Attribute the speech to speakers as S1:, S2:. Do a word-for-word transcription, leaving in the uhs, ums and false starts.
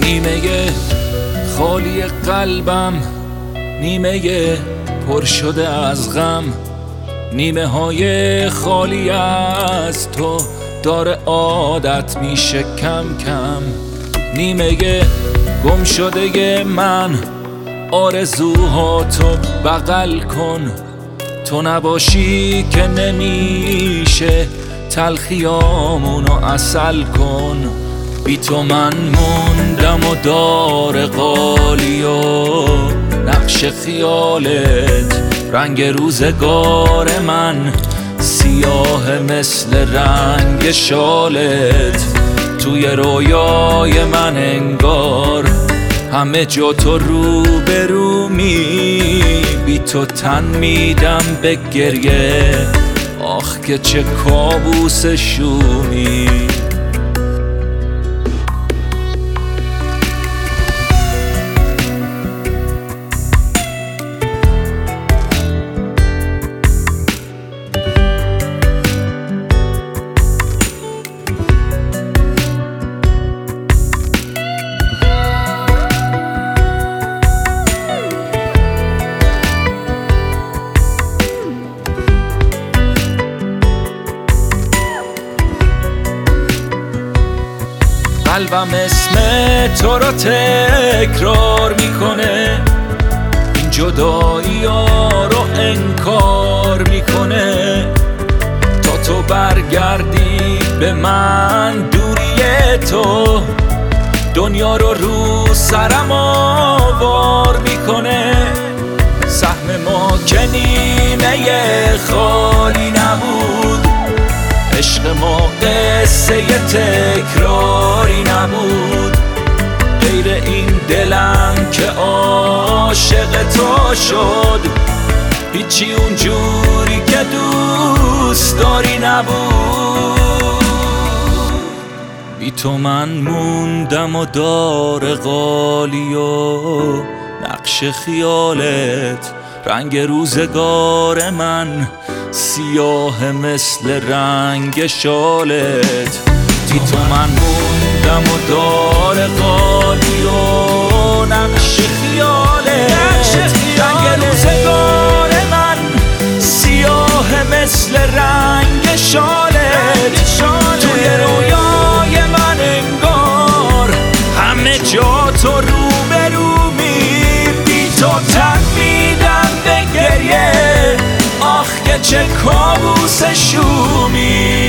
S1: نیمه خالی قلبم، نیمه پر شده از غم، نیمه های خالی از تو داره عادت میشه کم کم. نیمه گم شده من، آرزوها تو بغل کن، تو نباشی که نمیشه تلخیامونو عسل کن. بی تو من موندم و دار قالی و نقش خیالت، رنگ روزگار من سیاه مثل رنگ شالت. توی رویای من انگار همه جا تو رو به رومی، بی تو تن میدم به گریه، آخ که چه کابوس شومی. قلبم اسم تو رو تکرار میکنه، این جدایی ها رو انکار میکنه. تا تو برگردی به من دوری تو، دنیا رو رو سرم آوار میکنه. سهم ما که نیمه خالی نبود، عشق ما قصه تکراری نبود. غیر این دلم که عاشق تو شد، هیچی اونجوری که دوست داری نبود. بی تو من موندم و دار قالی و نقش خیالت، رنگ روزگار من سیاه مثل رنگ شالت. بی تو من موندم و دار قالی و نقش خیالت، رنگ روزگار من سیاه مثل رنگ شالت. توی رویای من انگار همه جا تو رو به رومی، بی تو تن میدم به گریه، آخ که چه کابوس شومی.